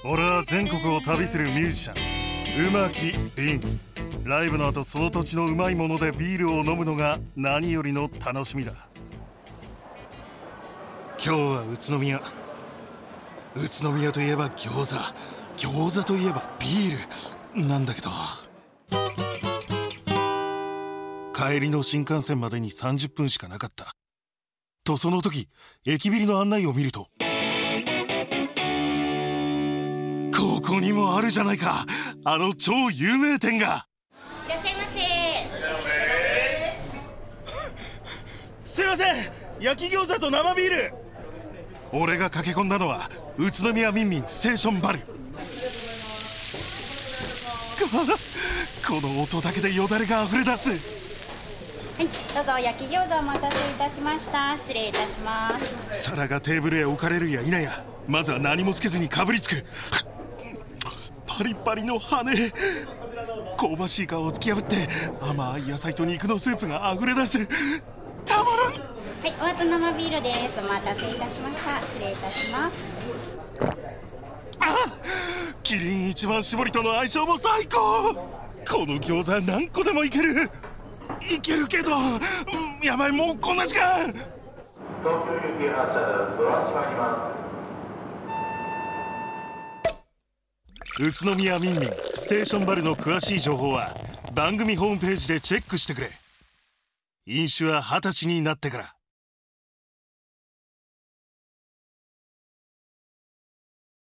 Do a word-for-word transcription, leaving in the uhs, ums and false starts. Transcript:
俺は全国を旅するミュージシャン馬木凛。ライブの後その土地のうまいものでビールを飲むのが何よりの楽しみだ。今日は宇都宮。宇都宮といえば餃子、餃子といえばビールなんだけど、帰りの新幹線までにさんじゅっぷんしかなかったと、その時駅ビルの案内を見ると、ここにもあるじゃないか、あの超有名店が。 いらっしゃいませ。 すいません、焼き餃子と生ビール。俺が駆け込んだのは宇都宮みんみんステーションバル。この音だけでよだれが溢れ出す。 はい、どうぞ焼き餃子お待たせいたしました。失礼いたします。 皿がテーブルへ置かれるや否や、まずは何もつけずにかぶりつく。パリパリの羽、香ばしい皮を突き破って甘い野菜と肉のスープが溢れ出す。たまらん。 はい、お後生ビールです。お待たせいたしました。失礼いたします。 あ、キリン一番搾りとの相性も最高。この餃子何個でもいける。いけるけど、やばい、もうこんな時間。 東京行き発車です。ドア閉まります。 宇都宮みんみんステーションバルの詳しい情報は番組ホームページでチェックしてくれ。飲酒は二十歳になってから。